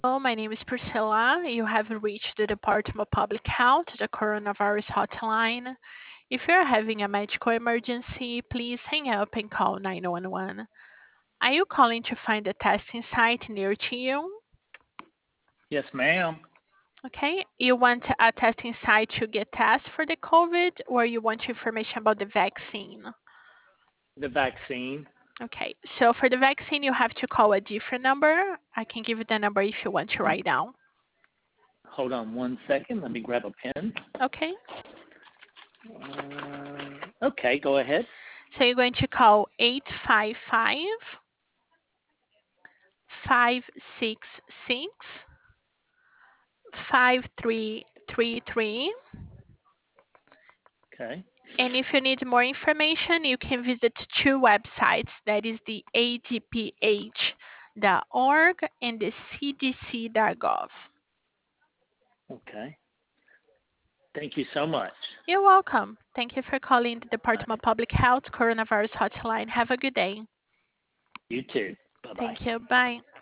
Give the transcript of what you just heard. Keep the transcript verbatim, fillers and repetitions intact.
Hello, my name is Priscilla. You have reached the Department of Public Health, the coronavirus hotline. If you're having a medical emergency, please hang up and call nine one one. Are you calling to find a testing site near to you? Yes, ma'am. Okay, you want a testing site to get tests for the COVID, or you want information about the vaccine? The vaccine. Okay, so for the vaccine, you have to call a different number. I can give you the number if you want to write down. Hold on one second. Let me grab a pen. Okay, Uh, okay, go ahead. so you're going to call eight five five, five six six, five three three three. Okay. And if you need more information, you can visit two websites. That is the A D P H dot org and the C D C dot gov. Okay. Thank you so much. You're welcome. Thank you for calling the All Department of right. Public Health Coronavirus Hotline. Have a good day. You too. Bye bye. Thank you. Bye.